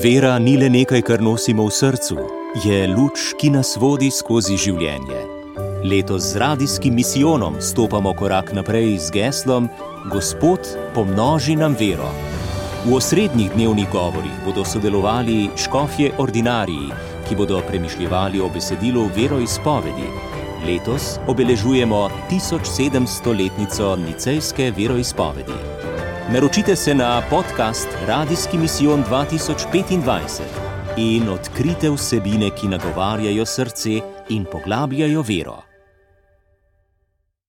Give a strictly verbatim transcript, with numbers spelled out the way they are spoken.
Vera ni le nekaj, kar nosimo v srcu, je luč, ki nas vodi skozi življenje. Letos z radijskim misijonom stopamo korak naprej z geslom Gospod, pomnoži nam vero. V osrednjih dnevnih govorih bodo sodelovali škofje ordinariji, ki bodo premišljevali o besedilu veroizpovedi. Letos obeležujemo tisoč sedemstoletnico nicejske veroizpovedi. Naročite se na podcast Radijski misijon dva tisoč petindvajset in odkrite vsebine, ki nagovarjajo srce in poglabljajo vero.